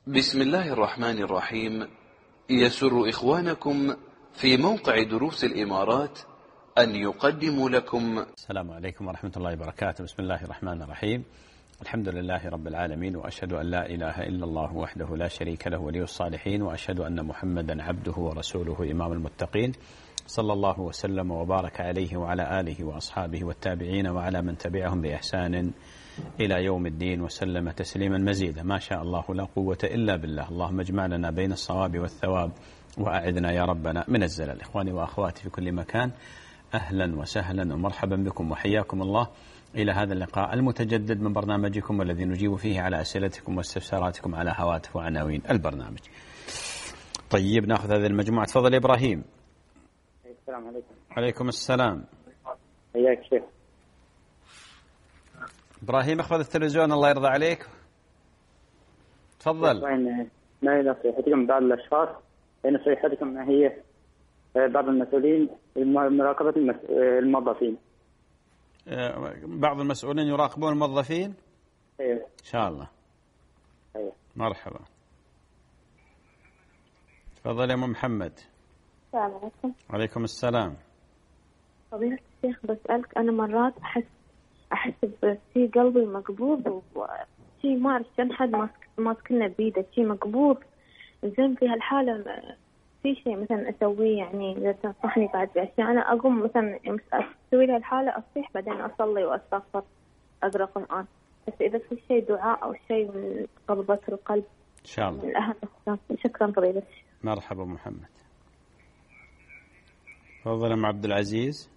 بسم الله الرحمن الرحيم. يسر إخوانكم في موقع دروس الإمارات أن يقدموا لكم. السلام عليكم ورحمة الله وبركاته. بسم الله الرحمن الرحيم. الحمد لله رب العالمين، وأشهد أن لا إله إلا الله وحده لا شريك له ولي الصالحين، وأشهد أن محمدا عبده ورسوله إمام المتقين، صلى الله وسلم وبارك عليه وعلى آله وأصحابه والتابعين وعلى من تبعهم بإحسان إلى يوم الدين وسلم تسليما مزيدا. ما شاء الله لا قوة إلا بالله. اللهم اجمع لنا بين الصواب والثواب وأعذنا يا ربنا من الزلل. إخواني وأخواتي في كل مكان، أهلا وسهلا ومرحبا بكم وحياكم الله إلى هذا اللقاء المتجدد من برنامجكم، والذي نجيب فيه على أسئلتكم واستفساراتكم على هواتف وعناوين البرنامج. طيب، نأخذ هذه المجموعة. تفضل يا إبراهيم. السلام عليكم. عليكم السلام. حياك شيخ. إبراهيم، اخفض التلفزيون الله يرضى عليك. تفضل. ما هي نصيحتكم بعض الأشخاص، نصيحتكم ما هي بعض المسؤولين مراقبة الموظفين؟ بعض المسؤولين يراقبون الموظفين؟ ايوه إن شاء الله. ايوه مرحبا. تفضل يا أم محمد. السلام عليكم. عليكم السلام. فضيلة الشيخ، بسألك أنا مرات أحس في قلبي مقبوض، وشي ما أعرف كم حد ماسكنا بيده، شي مقبوض. زين في هالحالة في شيء مثلا أسويه، يعني إذا تنصحني بعد بأشياء. أنا أقوم مثلا أسوي لها الحالة، أصيح بعدين أصلي وأستغفر، أقرأ قرآن، بس إذا في شيء دعاء أو شيء من قبضة القلب إن شاء الله. من الأهم. شكرا فضيلة الشيخ. مرحبا محمد. تفضل أم عبد العزيز.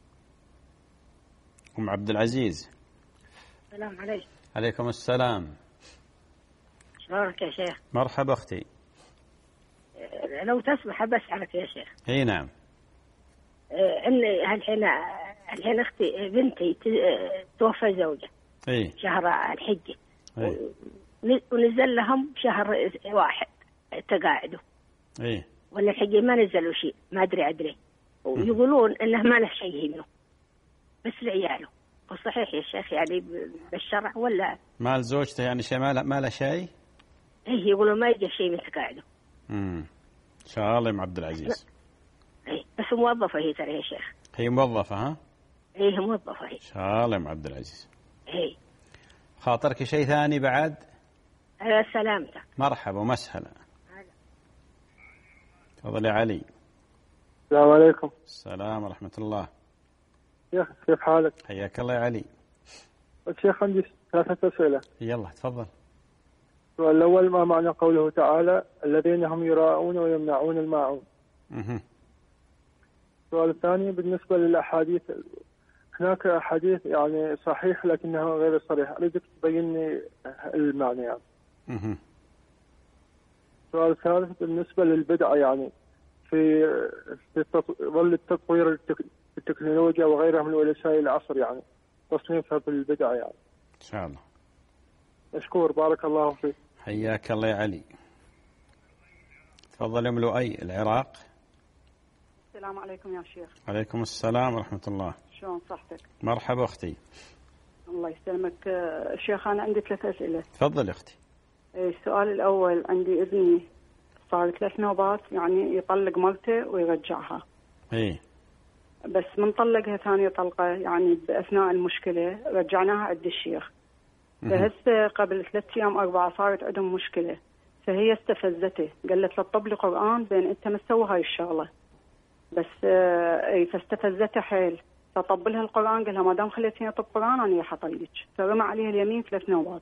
أم عبد العزيز. السلام عليكم. عليكم السلام. شلونك يا شيخ؟ مرحبا أختي. لو تسمح بسألك يا شيخ. اي نعم. اني الحين اختي بنتي توفى زوجها اي شهر الحجة، اي ونزل لهم شهر واحد تقاعدوا. اي ولا الحجة ما نزلوا شيء، ما ادري ويقولون انه ما له شيء منه بس لعياله. وصحيح يا شيخ يعني بالشرع ولا مال زوجته يعني شيء ما له شيء؟ ايه يقولون ما يجي شيء من تقاعده. ان شاء الله يا ام عبد العزيز. ايه بس موظفة هي ترى يا شيخ. هي موظفة ها؟ ايه موظفة هي. ان شاء الله يا ام عبد العزيز. ايه خاطرك شيء ثاني بعد؟ على سلامتك. مرحبا ومسهلا. تفضل يا علي. السلام عليكم. السلام ورحمة الله. شيخ كيف حالك؟ حياك الله يا علي. الشيخ عندي 3 أسئلة. يلا تفضل. السؤال الأول: ما معنى قوله تعالى الذين هم يراءون ويمنعون الماعون؟ السؤال الثاني: بالنسبة للأحاديث، هناك أحاديث يعني صحيح لكنها غير صريحة، أريدك تبين لي المعنى يعني. السؤال الثالث: بالنسبة للبدعة، يعني في ظل التطوير التكنولوجيا وغيرها من وسائل العصر، يعني تصنيفها بالبدعة يعني. إن شاء الله. مشكور، بارك الله فيك. حياك الله يا علي. تفضل يا ام لؤي، العراق. السلام عليكم يا شيخ. عليكم السلام ورحمة الله. شلون صحتك؟ مرحبا أختي. الله يسلمك. شيخ أنا عندي 3 أسئلة. تفضل يا أختي. السؤال الأول: عندي ابني صار 3 نوبات، يعني يطلق مرته ويرجعها. إيه. بس من طلقها ثانية طلقة، يعني بأثناء المشكلة رجعناها عند الشيخ. فهسه قبل 3 أيام 4 صارت عندهم مشكلة، فهي استفزته، قالت له طب لي قرآن بين أنت مسوي هاي الشغلة. بس فاستفزته حيل، فطب لها القرآن، قال لها ما دام خليتيني طب قرآن أنا راح أطلقك. فرمى عليها اليمين 3 نوبات.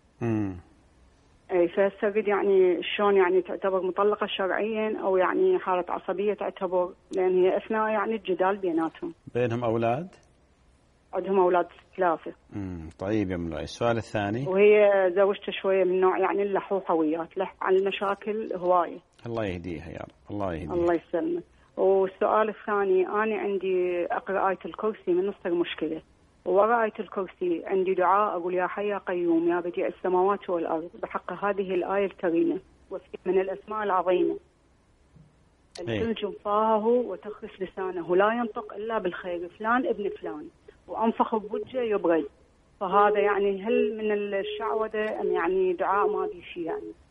اي فهسه اريد يعني شلون يعني تعتبر مطلقة شرعيا، او يعني حالة عصبية تعتبر، لان هي اثناء يعني الجدال بيناتهم. بينهم اولاد؟ عندهم اولاد 3. طيب يا ملوي. السؤال الثاني: وهي زوجته شوية من نوع يعني اللحوحة وياه، تلح على المشاكل هواية. الله يهديها يا رب. الله يهديها. الله يسلمك. والسؤال الثاني: انا عندي اقرا آية الكرسي من نص المشكلة، ووراء آية الكرسي عندي دعاء أقول يا حي يا قيوم يا بديع السماوات والأرض بحق هذه الآية الكريمة من الأسماء العظيمة تلجم فاهه وتخرس لسانه لا ينطق إلا بالخير، فلان ابن فلان، وأنفخ بوجهه يبرد. فهذا يعني هل من الشعوذة أم يعني دعاء ما بي شيء يعني؟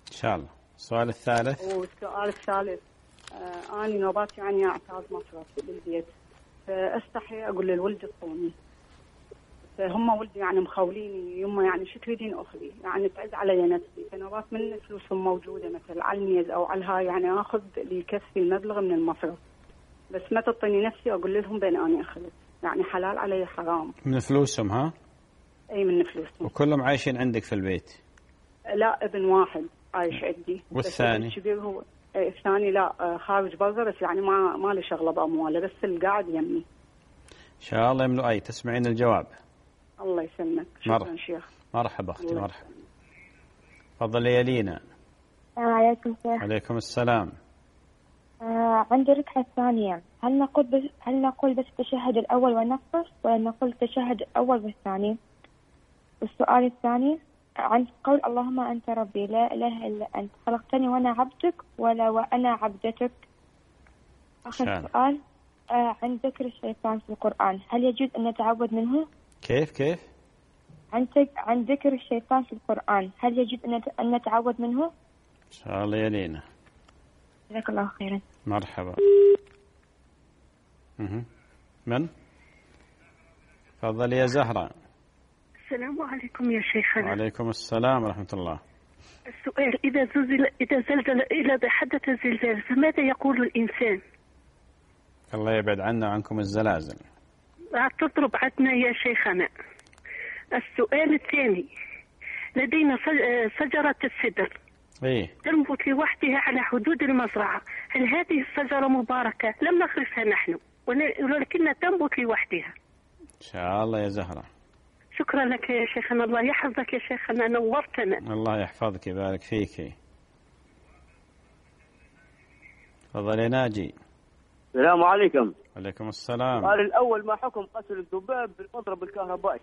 إن شاء الله. السؤال الثالث. والسؤال الثالث، أنا نوبات يعني أعتاد مصرف بالبيت، فأستحي أقول للولد الطوني، فهم ولدي يعني مخوليني يما يعني شو تريدين أخذي، يعني تعز علي نفسي، فنوبات من فلوسهم موجودة مثل على الميز أو على الهاي يعني آخذ لي كسفي المبلغ من المصرف، بس ما تعطيني نفسي أقول لهم بين أنا أخذت، يعني حلال علي حرام. من فلوسهم ها؟ أي من فلوسهم. وكلهم عايشين عندك في البيت؟ لا، ابن واحد عايش عندي. والثاني؟ الكبير هو. الثاني لا خارج برا، بس يعني ما له شغله بامواله، بس القاعد يمي. ان شاء الله يملؤ. اي تسمعين الجواب؟ الله يسلمك. شكرا شيخ. مرحبا اختي، مرحبا. تفضلي يا لينا. السلام عليكم شيخ. عليكم السلام. عند الركعة الثانية هل نقول بس التشهد الأول ونقص، ولا نقول التشهد الأول والثاني؟ والسؤال الثاني عند قول اللهم أنت ربي لا إله إلا أنت خلقتني وأنا عبدك ولا وأنا عبدتك. آخر سؤال عند ذكر الشيطان في القرآن هل يجوز أن نتعوذ منه؟ كيف؟ عند ذكر الشيطان في القرآن هل يجوز أن نتعوذ منه؟ إن شاء الله يا لينا. جزاك الله خيرا. مرحبا. من؟ تفضلي يا زهرة. السلام عليكم يا شيخنا. وعليكم السلام ورحمة الله. السؤال إذا حدث الزلزال فماذا يقول الإنسان؟ الله يبعد عنا وعنكم الزلازل. تضرب عدنا يا شيخنا. السؤال الثاني، لدينا شجرة السدر تنبت لوحدها على حدود المزرعة، هل هذه الشجرة مباركة؟ لم نخرجها نحن ولكنها تنبت لوحدها. إن شاء الله يا زهرة. شكرا لك يا شيخنا، الله يحفظك يا شيخنا، نورتنا. الله يحفظك ويبارك فيك. تفضل يا ناجي. السلام عليكم. وعليكم السلام. السؤال الأول، ما حكم قتل الذباب بالمضرب الكهربائي؟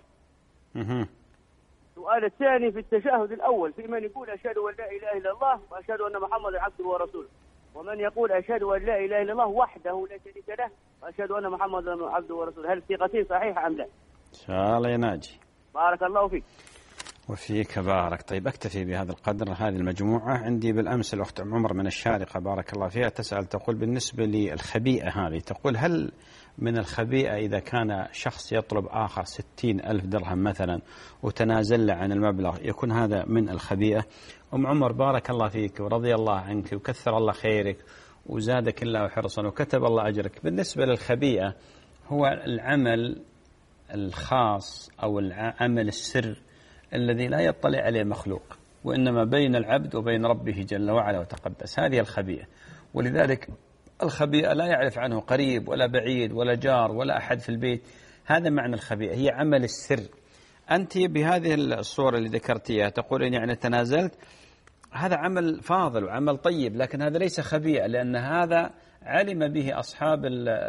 السؤال الثاني، في التشهد الأول في من يقول أشهد أن لا إله إلا الله وأشهد أن محمدا عبده ورسوله، ومن يقول أشهد أن لا إله إلا الله وحده لا شريك له وأشهد أن محمدا عبده ورسوله، هل الثقتين صحيحة أم لا؟ إن شاء الله يا ناجي. بارك الله فيك. وفيك بارك. طيب أكتفي بهذا القدر. هذه المجموعة عندي بالأمس الأخت عمر من الشارقة بارك الله فيها تسأل، تقول بالنسبة للخبيئة هذه، تقول هل من الخبيئة إذا كان شخص يطلب آخر 60,000 درهم مثلا وتنازل عن المبلغ، يكون هذا من الخبيئة؟ أم عمر بارك الله فيك ورضي الله عنك وكثر الله خيرك وزادك الله حرصا وكتب الله أجرك. بالنسبة للخبيئة هو العمل الخاص أو العمل السر الذي لا يطلع عليه مخلوق، وإنما بين العبد وبين ربه جل وعلا وتقدس، هذه الخبيئة. ولذلك الخبيئة لا يعرف عنه قريب ولا بعيد ولا جار ولا أحد في البيت، هذا معنى الخبيئة، هي عمل السر. أنت بهذه الصورة اللي ذكرتيها تقولين يعني تنازلت، هذا عمل فاضل وعمل طيب، لكن هذا ليس خبيئة، لأن هذا علم به أصحاب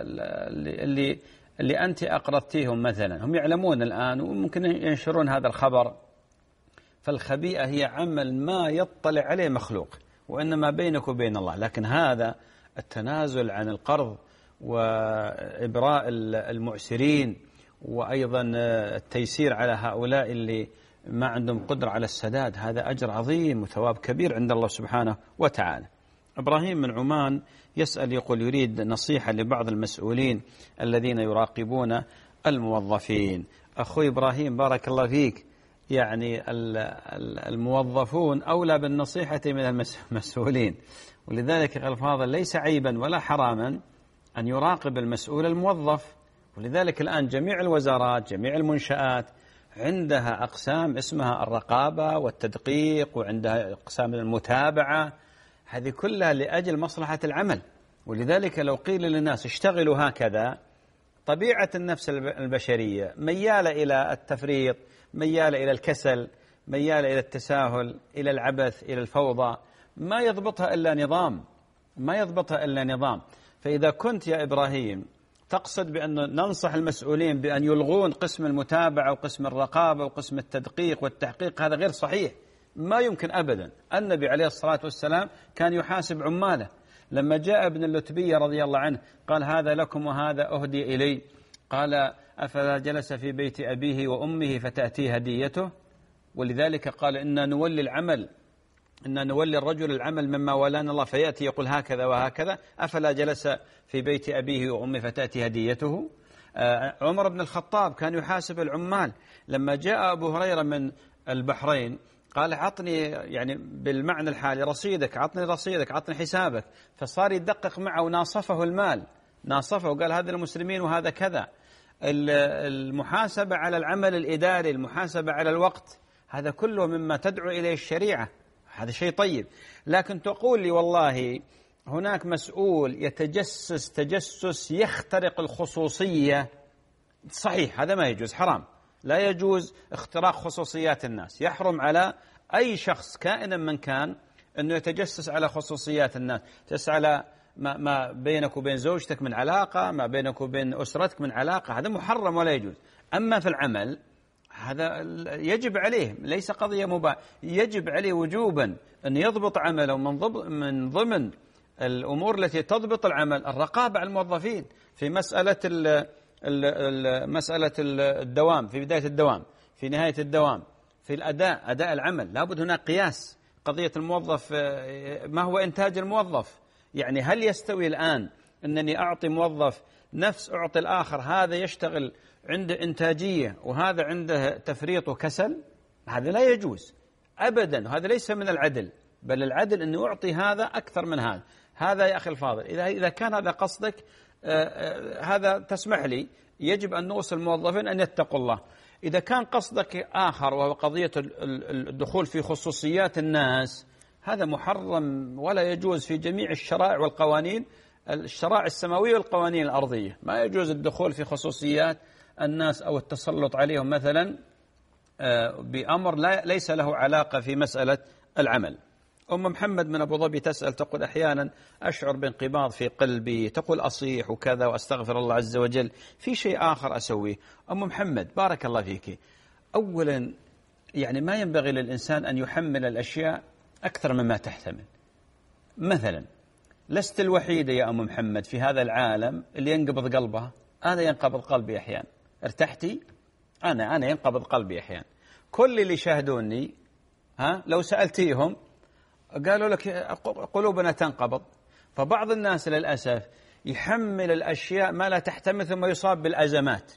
اللي أنت أقرضتيهم مثلا، هم يعلمون الآن وممكن ينشرون هذا الخبر. فالخبيئة هي عمل ما يطلع عليه مخلوق، وإنما بينك وبين الله. لكن هذا التنازل عن القرض وإبراء المعسرين وأيضا التيسير على هؤلاء اللي ما عندهم قدرة على السداد، هذا أجر عظيم وثواب كبير عند الله سبحانه وتعالى. إبراهيم من عمان يسأل يقول يريد نصيحة لبعض المسؤولين الذين يراقبون الموظفين. أخوي إبراهيم بارك الله فيك، يعني الموظفون أولى بالنصيحة من المسؤولين، ولذلك الفاضل ليس عيبا ولا حراما أن يراقب المسؤول الموظف. ولذلك الآن جميع الوزارات جميع المنشآت عندها أقسام اسمها الرقابة والتدقيق، وعندها أقسام المتابعة، هذه كلها لأجل مصلحة العمل. ولذلك لو قيل للناس اشتغلوا هكذا، طبيعة النفس البشرية ميالة إلى التفريط، ميالة إلى الكسل، ميالة إلى التساهل، إلى العبث، إلى الفوضى، ما يضبطها إلا نظام. فإذا كنت يا إبراهيم تقصد بأن ننصح المسؤولين بأن يلغون قسم المتابعة وقسم الرقابة وقسم التدقيق والتحقيق، هذا غير صحيح، ما يمكن أبدا. النبي عليه الصلاة والسلام كان يحاسب عماله. لما جاء ابن اللتبية رضي الله عنه قال هذا لكم وهذا أهدي إلي، قال أفلا جلس في بيت أبيه وأمه فتأتيه هديته؟ ولذلك قال إنا نولي العمل إن نولي الرجل العمل مما ولانا الله فيأتي يقول هكذا وهكذا، أفلا جلس في بيت أبيه وأمه فتأتي هديته. عمر بن الخطاب كان يحاسب العمال. لما جاء أبو هريرة من البحرين قال عطني، يعني بالمعنى الحالي، رصيدك، عطني رصيدك، عطني حسابك. فصار يدقق معه وناصفه المال، ناصفه وقال هذا المسلمين وهذا كذا. المحاسبة على العمل الإداري، المحاسبة على الوقت، هذا كله مما تدعو إليه الشريعة، هذا شيء طيب. لكن تقول لي والله هناك مسؤول يتجسس تجسس يخترق الخصوصية، صحيح هذا ما يجوز، حرام، لا يجوز اختراق خصوصيات الناس. يحرم على أي شخص كائنا من كان أنه يتجسس على خصوصيات الناس، تسعى على ما بينك وبين زوجتك من علاقة، ما بينك وبين أسرتك من علاقة، هذا محرم ولا يجوز. أما في العمل هذا يجب عليه، ليس قضية مباح، يجب عليه وجوبا أن يضبط عمله. من ضمن الأمور التي تضبط العمل الرقابة على الموظفين في مسألة الدوام، في بداية الدوام، في نهاية الدوام، في أداء العمل. لابد هناك قياس. قضية الموظف، ما هو إنتاج الموظف؟ يعني هل يستوي الآن أنني أعطي موظف نفس أعطي الآخر، هذا يشتغل عنده إنتاجية وهذا عنده تفريط وكسل؟ هذا لا يجوز أبدا، وهذا ليس من العدل، بل العدل أن أعطي هذا أكثر من هذا. هذا يا أخي الفاضل، إذا كان هذا قصدك، هذا تسمح لي، يجب أن نوصل الموظفين أن يتقوا الله. إذا كان قصدك آخر وهو قضية الدخول في خصوصيات الناس، هذا محرم ولا يجوز في جميع الشرائع والقوانين، الشرائع السماوية والقوانين الأرضية. ما يجوز الدخول في خصوصيات الناس أو التسلط عليهم مثلا بأمر ليس له علاقة في مسألة العمل. أم محمد من أبو ظبي تسأل، تقول أحيانا أشعر بانقباض في قلبي، تقول أصيح وكذا وأستغفر الله عز وجل، في شيء آخر أسويه؟ أم محمد بارك الله فيك، أولا يعني ما ينبغي للإنسان أن يحمل الأشياء أكثر مما تحتمل. مثلا لست الوحيدة يا أم محمد في هذا العالم اللي ينقبض قلبها، أنا ينقبض قلبي أحيانا. ارتحتي؟ أنا ينقبض قلبي أحيانا. كل اللي شاهدوني لو سألتيهم قالوا لك قلوبنا تنقبض. فبعض الناس للأسف يحمل الأشياء ما لا تحتمل، ثم يصاب بالأزمات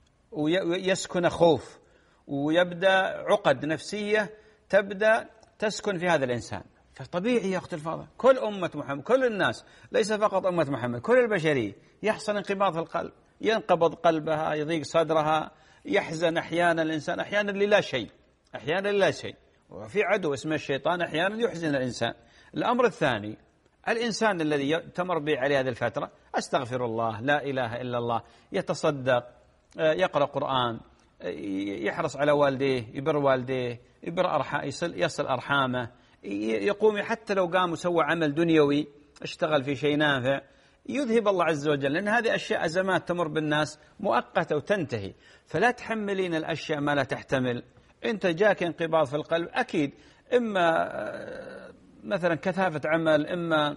ويسكن خوف ويبدأ عقد نفسية تبدأ تسكن في هذا الإنسان. فطبيعي يا أخت الفاضل، كل أمة محمد، كل الناس، ليس فقط أمة محمد، كل البشرية يحصل انقباض في القلب، ينقبض قلبها، يضيق صدرها، يحزن أحيانا الإنسان، أحيانا للا شيء، أحيانا للا شيء، وفي عدو اسمه الشيطان أحيانا يحزن الإنسان. الأمر الثاني، الإنسان الذي تمر به عليه هذه الفترة، أستغفر الله، لا إله إلا الله، يتصدق، يقرأ قرآن، يحرص على والديه، يبر والديه، يصل أرحامه، يقوم حتى لو قام وسوى عمل دنيوي، اشتغل في شيء نافع، يذهب الله عز وجل، لأن هذه أشياء أزمات تمر بالناس مؤقتة وتنتهي. فلا تحملين الأشياء ما لا تحتمل. أنت جاك انقباض في القلب، أكيد إما مثلا كثافة عمل، إما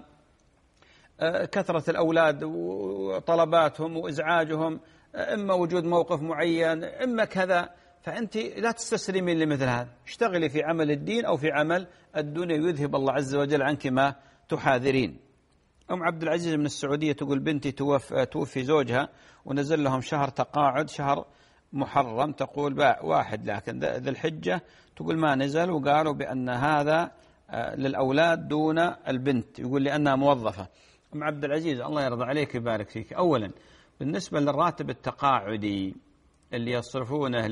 كثرة الأولاد وطلباتهم وإزعاجهم، إما وجود موقف معين، إما كذا. فأنت لا تستسلمين لمثل هذا، اشتغلي في عمل الدين أو في عمل الدنيا، يذهب الله عز وجل عنك ما تحاذرين. أم عبد العزيز من السعودية تقول بنتي توفي زوجها ونزل لهم شهر تقاعد، شهر محرم، تقول 1 لكن ذي الحجة تقول ما نزل، وقالوا بأن هذا للأولاد دون البنت، يقول لأنها موظفة. أم عبد العزيز الله يرضى عليك ويبارك فيك، أولا بالنسبة للراتب التقاعدي اللي يصرفونه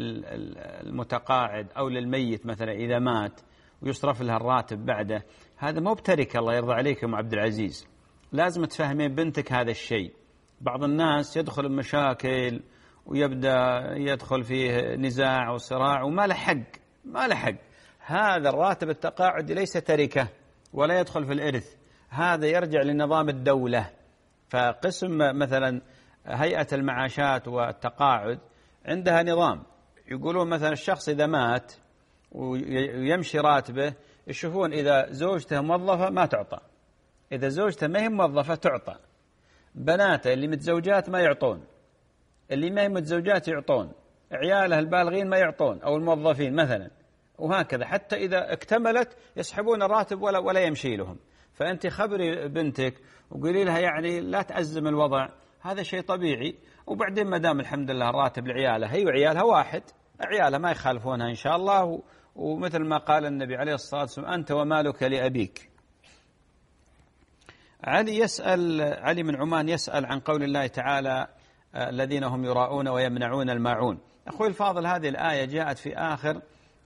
للمتقاعد أو للميت مثلا إذا مات ويصرف لها الراتب بعده، هذا مو بتركة. الله يرضى عليك أم عبد العزيز، لازم تفهمين بنتك هذا الشيء. بعض الناس يدخل بمشاكل ويبدأ يدخل فيه نزاع وصراع وما له حق، ما له حق. هذا الراتب التقاعدي ليس تركة ولا يدخل في الإرث، هذا يرجع لنظام الدولة. فقسم مثلا هيئة المعاشات والتقاعد عندها نظام، يقولون مثلا الشخص إذا مات ويمشي راتبه، يشوفون إذا زوجته موظفة ما تعطى، إذا زوجته ما هي موظفة تعطى، بناته اللي متزوجات ما يعطون، اللي ما هي متزوجات يعطون، عياله البالغين ما يعطون أو الموظفين مثلا، وهكذا حتى إذا اكتملت يسحبون الراتب ولا يمشي لهم. فأنت خبري بنتك وقولي لها يعني لا تأزم الوضع، هذا شيء طبيعي. وبعدين ما دام الحمد لله الراتب لعيالها، هي وعيالها واحد، عيالها ما يخالفونها إن شاء الله. ومثل ما قال النبي عليه الصلاة والسلام أنت ومالك لأبيك. علي من عمان يسأل عن قول الله تعالى الذين هم يراءون ويمنعون الماعون. أخوي الفاضل، هذه الآية جاءت في آخر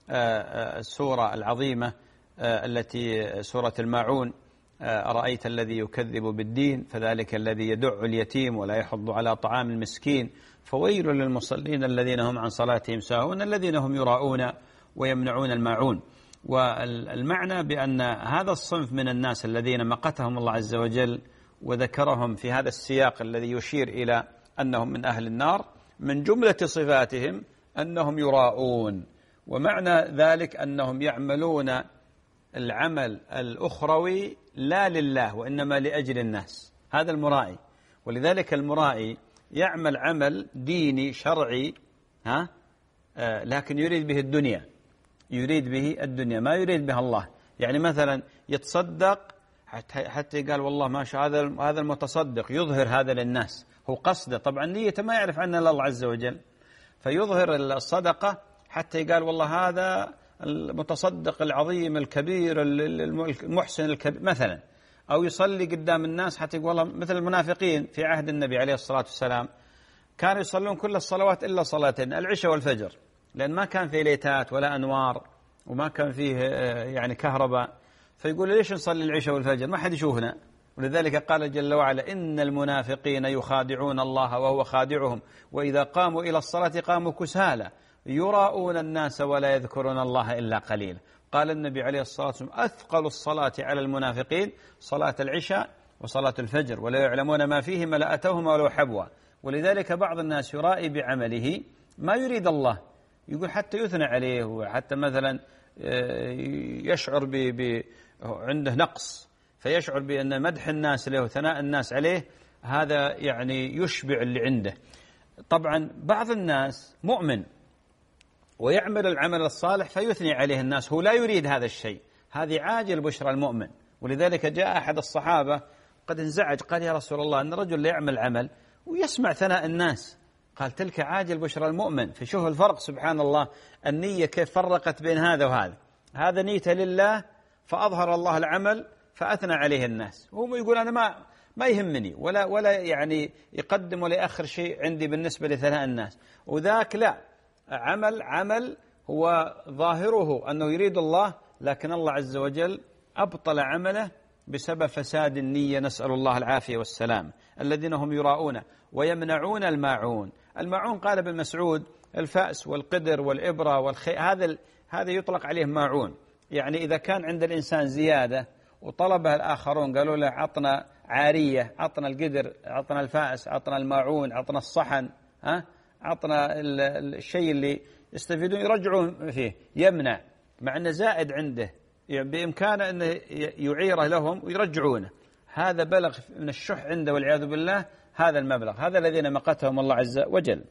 السورة العظيمة التي سورة الماعون. أرأيت الذي يكذب بالدين فذلك الذي يدع اليتيم ولا يحض على طعام المسكين فويل للمصلين الذين هم عن صلاتهم ساهون الذين هم يراءون ويمنعون الماعون. والمعنى بأن هذا الصنف من الناس الذين مقتهم الله عز وجل وذكرهم في هذا السياق الذي يشير إلى أنهم من أهل النار، من جملة صفاتهم أنهم يراءون، ومعنى ذلك أنهم يعملون العمل الأخروي لا لله وإنما لأجل الناس. هذا المرائي. ولذلك المرائي يعمل عمل ديني شرعي لكن يريد به الدنيا، يريد به الدنيا ما يريد به الله. يعني مثلا يتصدق حتى قال والله ما شاء هذا المتصدق يظهر هذا للناس، هو قصده طبعا نيته ما يعرف عنها الله عز وجل، فيظهر الصدقة حتى قال والله هذا المتصدق العظيم الكبير المحسن الكبير مثلا. أو يصلي قدام الناس حتى يقول والله مثل المنافقين في عهد النبي عليه الصلاة والسلام كانوا يصلون كل الصلوات إلا صلاتين، العشاء والفجر، لأن ما كان فيه ليتات ولا أنوار وما كان فيه يعني كهرباء، فيقول ليش نصلي العشاء والفجر ما حد يشوفنا. ولذلك قال جل وعلا إن المنافقين يخادعون الله وهو خادعهم وإذا قاموا إلى الصلاة قاموا كسالى يراءون الناس ولا يذكرون الله إلا قليلا. قال النبي عليه الصلاة والسلام أثقل الصلاة على المنافقين صلاة العشاء وصلاة الفجر ولا يعلمون ما فيهما لأتوهما ولو حبوا. ولذلك بعض الناس يرائي بعمله ما يريد الله، يقول حتى يثنى عليه وحتى مثلا يشعر عنده نقص فيشعر بأن مدح الناس له وثناء الناس عليه هذا يعني يشبع اللي عنده. طبعا بعض الناس مؤمن ويعمل العمل الصالح فيثني عليه الناس، هو لا يريد هذا الشيء، هذه عاجل بشرى المؤمن. ولذلك جاء أحد الصحابة قد انزعج قال يا رسول الله أن الرجل لا يعمل عمل ويسمع ثناء الناس، قال تلك عاجل بشرى المؤمن. فشوف الفرق سبحان الله، النية كيف فرقت بين هذا وهذا. هذا نيته لله فأظهر الله العمل فأثنى عليه الناس، هو يقول أنا ما يهمني ولا يعني يقدم ولا يأخر شيء عندي بالنسبة لثناء الناس. وذاك لا، عمل هو ظاهره أنه يريد الله لكن الله عز وجل أبطل عمله بسبب فساد النية، نسأل الله العافية والسلام. الذين هم يراءون ويمنعون الماعون. الماعون قال ابن مسعود الفأس والقدر والإبرة والخيط، هذا يطلق عليه ماعون. يعني إذا كان عند الإنسان زيادة وطلبها الآخرون قالوا له عطنا عارية، عطنا القدر، عطنا الفأس، عطنا الماعون، عطنا الصحن، عطنا الشيء اللي يستفيدون يرجعون فيه، يمنع مع أنه زائد عنده بإمكانه أنه يعيره لهم ويرجعونه. هذا بلغ من الشح عنده والعياذ بالله هذا المبلغ. هذا الذين مقتهم الله عز وجل.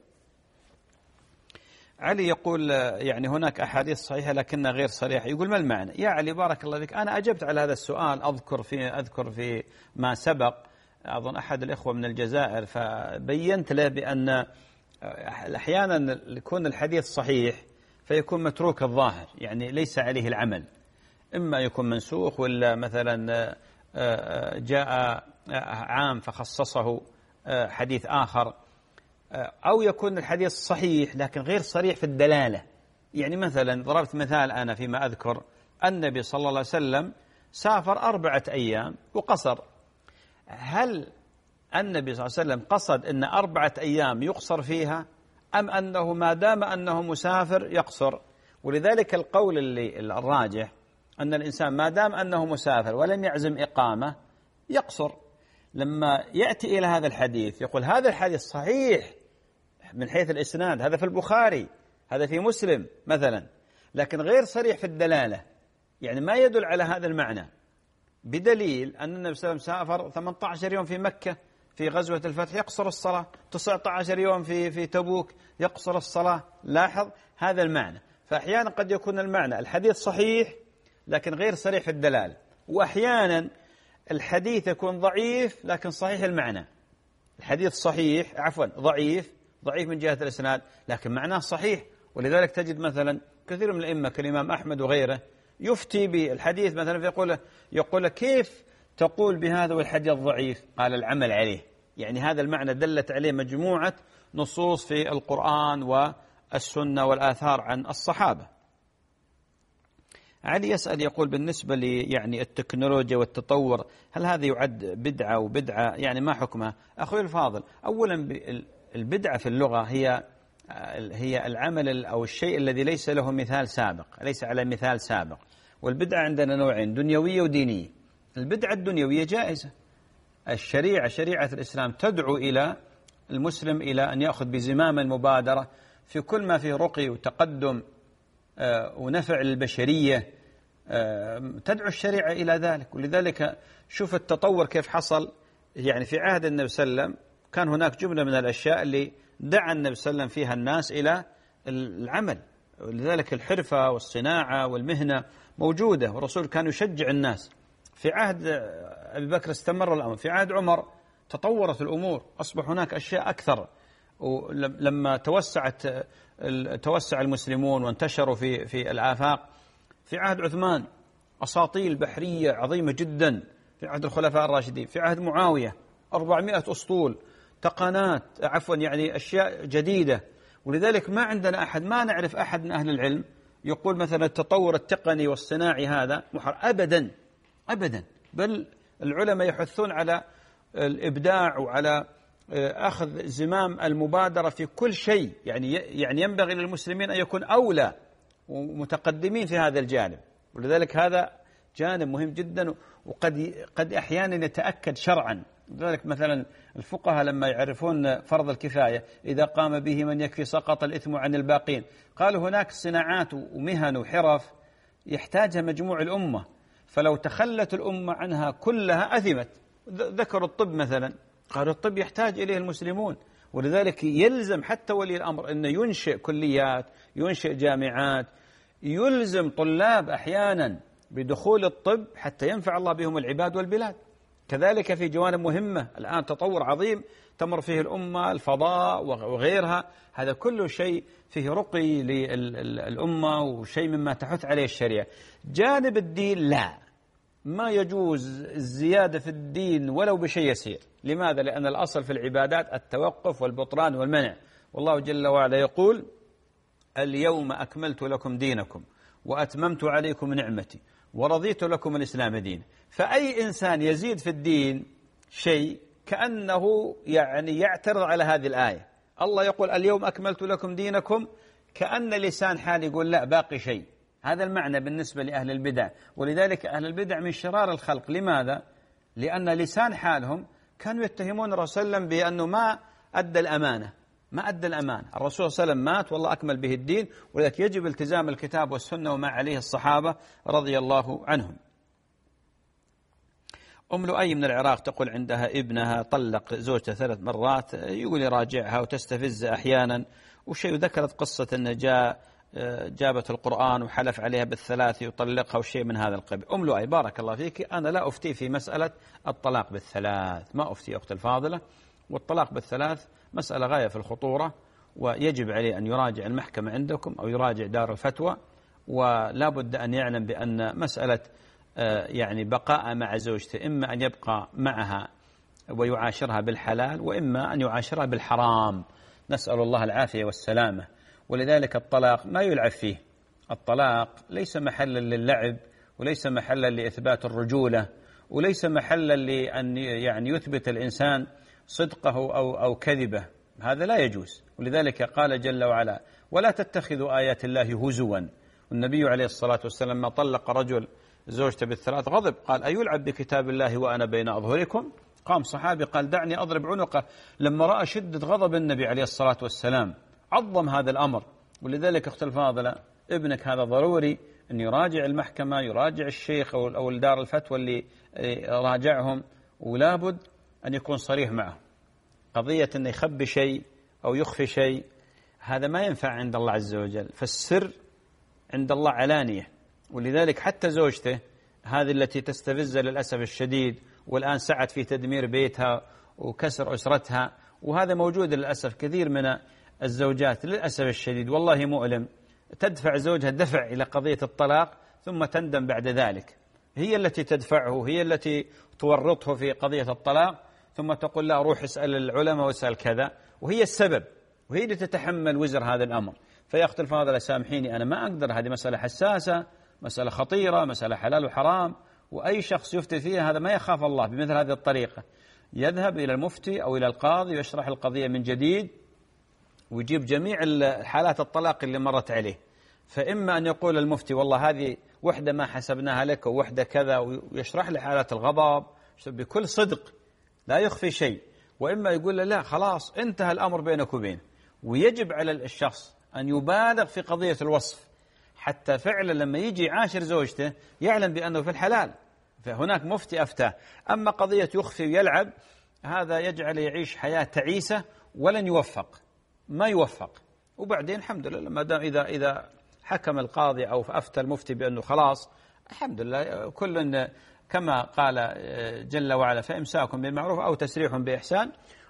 علي يقول يعني هناك أحاديث صحيحة لكنها غير صريحة. يقول ما المعنى؟ يا علي بارك الله فيك، أنا أجبت على هذا السؤال أذكر في ما سبق، أظن أحد الإخوة من الجزائر، فبينت له بأن أحيانا يكون الحديث صحيح فيكون متروك الظاهر، يعني ليس عليه العمل، إما يكون منسوخ ولا مثلا جاء عام فخصصه حديث آخر، أو يكون الحديث صحيح لكن غير صريح في الدلالة. يعني مثلا ضربت مثال أنا فيما أذكر، النبي صلى الله عليه وسلم سافر 4 أيام وقصر. هل النبي صلى الله عليه وسلم قصد أن 4 أيام يقصر فيها أم أنه ما دام أنه مسافر يقصر؟ ولذلك القول الراجح أن الإنسان ما دام أنه مسافر ولم يعزم إقامة يقصر. لما يأتي إلى هذا الحديث يقول هذا الحديث صحيح من حيث الإسناد، هذا في البخاري، هذا في مسلم مثلا، لكن غير صريح في الدلالة، يعني ما يدل على هذا المعنى، بدليل أن النبي صلى الله عليه وسلم سافر 18 يوم في مكة في غزوة الفتح يقصر الصلاة، 19 يوم في تبوك يقصر الصلاة. لاحظ هذا المعنى. فأحيانا قد يكون المعنى الحديث صحيح لكن غير صريح في الدلالة، وأحيانا الحديث يكون ضعيف لكن صحيح المعنى. الحديث صحيح ضعيف من جهة الإسناد لكن معناه صحيح. ولذلك تجد مثلا كثير من الأئمة كالإمام أحمد وغيره يفتي بالحديث مثلا يقول كيف تقول بهذا والحديث ضعيف؟ قال العمل عليه، يعني هذا المعنى دلت عليه مجموعة نصوص في القرآن والسنة والآثار عن الصحابة. علي يسأل يقول بالنسبة يعني التكنولوجيا والتطور هل هذا يعد بدعة وبدعة يعني ما حكمها؟ أخوي الفاضل، أولا البدعة في اللغة هي العمل أو الشيء الذي ليس له مثال سابق، ليس على مثال سابق. والبدعة عندنا نوعين، دنيوية ودينية. البدعة الدنيوية جائزة، شريعة الإسلام تدعو إلى المسلم إلى أن يأخذ بزمام المبادرة في كل ما فيه رقي وتقدم ونفع للبشرية، تدعو الشريعة إلى ذلك. ولذلك شوف التطور كيف حصل، يعني في عهد النبي صلى الله عليه وسلم كان هناك جملة من الأشياء اللي دعا النبي صلى الله عليه وسلم فيها الناس إلى العمل، ولذلك الحرفة والصناعة والمهنة موجودة، والرسول كان يشجع الناس. في عهد أبي بكر استمر الأمر، في عهد عمر تطورت الأمور، أصبح هناك أشياء أكثر، ولما توسع المسلمون وانتشروا في الآفاق. في عهد عثمان أساطيل بحرية عظيمة جدا، في عهد الخلفاء الراشدين، في عهد معاوية 400 أسطول، تقنات يعني أشياء جديدة. ولذلك ما عندنا أحد، ما نعرف أحد من أهل العلم يقول مثلا التطور التقني والصناعي هذا أبدا أبدا، بل العلماء يحثون على الإبداع وعلى أخذ زمام المبادرة في كل شيء. يعني ينبغي للمسلمين أن يكون أولى ومتقدمين في هذا الجانب، ولذلك هذا جانب مهم جدا، وقد أحيانا يتأكد شرعا. لذلك مثلا الفقهاء لما يعرفون فرض الكفاية إذا قام به من يكفي سقط الإثم عن الباقين، قالوا هناك صناعات ومهن وحرف يحتاجها مجموع الأمة، فلو تخلت الأمة عنها كلها أثمت. ذكروا الطب مثلا، قالوا الطب يحتاج إليه المسلمون، ولذلك يلزم حتى ولي الأمر أنه ينشئ كليات، ينشئ جامعات، يلزم طلاب أحيانا بدخول الطب حتى ينفع الله بهم العباد والبلاد. كذلك في جوانب مهمة الآن تطور عظيم تمر فيه الأمة، الفضاء وغيرها، هذا كله شيء فيه رقي للأمة وشيء مما تحث عليه الشريعة. جانب الدين لا، ما يجوز الزيادة في الدين ولو بشيء يسير. لماذا؟ لأن الأصل في العبادات التوقف والبطلان والمنع، والله جل وعلا يقول اليوم أكملت لكم دينكم وأتممت عليكم نعمتي ورضيت لكم الإسلام دين. فأي إنسان يزيد في الدين شيء كأنه يعني يعترض على هذه الآية. الله يقول اليوم أكملت لكم دينكم، كأن لسان حال يقول لا باقي شيء. هذا المعنى بالنسبة لأهل البدع، ولذلك أهل البدع من شرار الخلق. لماذا؟ لأن لسان حالهم كانوا يتهمون الرسول صلى الله عليه وسلم بأنه ما أدى الأمانة. الرسول صلى الله عليه وسلم مات والله أكمل به الدين، ولذلك يجب التزام الكتاب والسنة وما عليه الصحابة رضي الله عنهم. أم لؤي من العراق تقول عندها ابنها طلق زوجته 3 مرات، يقول يراجعها وتستفز أحيانا وشيء، ذكرت قصة أن جابت القرآن وحلف عليها بالثلاث يطلقها وشيء من هذا القبيل. أم لؤي بارك الله فيك، أنا لا أفتي في مسألة الطلاق بالثلاث، ما أفتي أخت الفاضلة، والطلاق بالثلاث مسألة غاية في الخطورة، ويجب عليه أن يراجع المحكمة عندكم أو يراجع دار الفتوى، ولا بد أن يعلم بأن مسألة يعني بقاء مع زوجته إما أن يبقى معها ويعاشرها بالحلال، وإما أن يعاشرها بالحرام، نسأل الله العافية والسلامة. ولذلك الطلاق ما يلعب فيه، الطلاق ليس محلا للعب، وليس محلا لإثبات الرجولة، وليس محلا لأن يعني يثبت الإنسان صدقه أو كذبه، هذا لا يجوز. ولذلك قال جل وعلا ولا تتخذوا آيات الله هزوا. والنبي عليه الصلاة والسلام ما طلق رجل زوجته بالثلاث غضب، قال أيلعب بكتاب الله وأنا بين أظهركم؟ قام صحابي قال دعني أضرب عنقه، لما رأى شدة غضب النبي عليه الصلاة والسلام عظم هذا الأمر. ولذلك أخت الفاضلة ابنك هذا ضروري أن يراجع المحكمة، يراجع الشيخ أو الدار الفتوى اللي راجعهم، ولا بد أن يكون صريح معه. قضية أن يخبي شيء أو يخفي شيء هذا ما ينفع عند الله عز وجل، فالسر عند الله علانية. ولذلك حتى زوجته هذه التي تستفز للأسف الشديد، والآن سعت في تدمير بيتها وكسر أسرتها، وهذا موجود للأسف كثير من الزوجات للأسف الشديد، والله مؤلم، تدفع زوجها دفع إلى قضية الطلاق ثم تندم بعد ذلك. هي التي تدفعه، هي التي تورطه في قضية الطلاق، ثم تقول لا روح اسأل العلماء واسأل كذا، وهي السبب، وهي اللي تتحمل وزر هذا الأمر. فيا أخت الفاضلة سامحيني، أنا ما أقدر، هذه مسألة حساسة، مسألة خطيرة، مسألة حلال وحرام، وأي شخص يفتي فيها هذا ما يخاف الله بمثل هذه الطريقة، يذهب إلى المفتي أو إلى القاضي ويشرح القضية من جديد ويجيب جميع حالات الطلاق اللي مرت عليه. فإما أن يقول المفتي والله هذه وحدة ما حسبناها لك ووحدة كذا، ويشرح له حالات الغضب بكل صدق لا يخفي شيء، وإما يقول له لا خلاص انتهى الأمر بينك وبينه. ويجب على الشخص أن يبالغ في قضية الوصف، حتى فعلا لما يجي عاشر زوجته يعلم بأنه في الحلال، فهناك مفتي أفتاه. أما قضية يخفي ويلعب، هذا يجعل يعيش حياة تعيسة ولن يوفق، ما يوفق. وبعدين الحمد لله ما دام إذا حكم القاضي أو أفتى المفتي بأنه خلاص، الحمد لله، كل كما قال جل وعلا فإمساك بالمعروف أو تسريح بإحسان،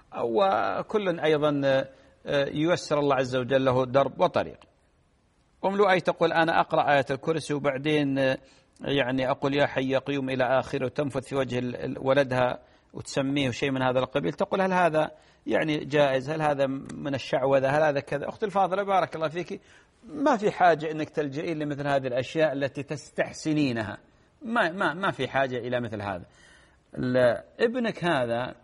وكل أيضا ييسر الله عز وجل له درب وطريق. أم لؤي تقول أنا أقرأ آية الكرسي وبعدين يعني أقول يا حي يا قيوم إلى آخره، وتنفث في وجه ولدها وتسميه شيء من هذا القبيل. تقول هل هذا يعني جائز؟ هل هذا من الشعوذة؟ هل هذا كذا؟ أختي الفاضلة بارك الله فيك، ما في حاجة أنك تلجئين لمثل هذه الأشياء التي تستحسنينها، ما في حاجة إلى مثل هذا. ابنك هذا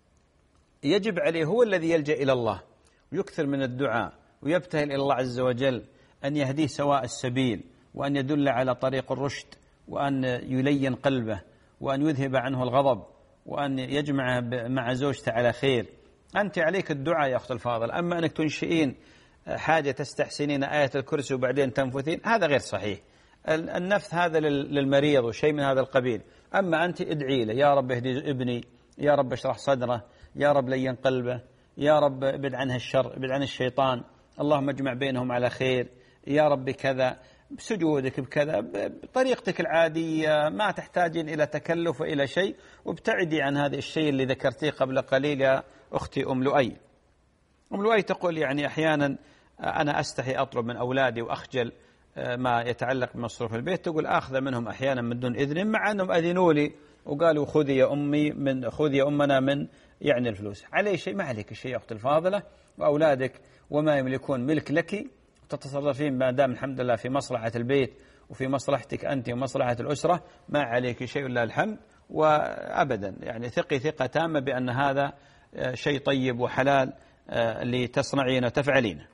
يجب عليه هو الذي يلجأ إلى الله ويكثر من الدعاء ويبتهل إلى الله عز وجل أن يهديه سواء السبيل، وأن يدل على طريق الرشد، وأن يلين قلبه، وأن يذهب عنه الغضب، وأن يجمعه مع زوجته على خير. أنت عليك الدعاء يا أخت الفاضل. أما أنك تنشئين حاجة تستحسنين آية الكرسي وبعدين تنفثين، هذا غير صحيح. النفث هذا للمريض وشيء من هذا القبيل. أما أنت ادعي له يا رب اهدي ابني، يا رب اشرح صدره، يا رب لين قلبه، يا رب ابعد عنه الشر، ابعد عن الشيطان، اللهم اجمع بينهم على خير، يا رب كذا، بسجودك بكذا، بطريقتك العادية، ما تحتاجين إلى تكلف وإلى شيء، وابتعدي عن هذا الشيء اللي ذكرتيه قبل قليل يا أختي أم لؤي. أم لؤي تقول يعني أحيانا أنا أستحي أطلب من أولادي وأخجل ما يتعلق بمصروف البيت، تقول آخذ منهم أحيانا من دون إذن، مع أنهم أذنوا لي وقالوا خذي يا أمي خذي يا أمنا من يعني الفلوس. علي شيء؟ ما عليك شيء يا أخت الفاضلة، وأولادك وما يملكون ملك لك، وتتصرفين ما دام الحمد لله في مصلحة البيت وفي مصلحتك أنت ومصلحة الأسرة، ما عليك شيء إلا الحمد. وأبدا يعني ثقي ثقة تامة بأن هذا شيء طيب وحلال اللي تصنعين وتفعلينه.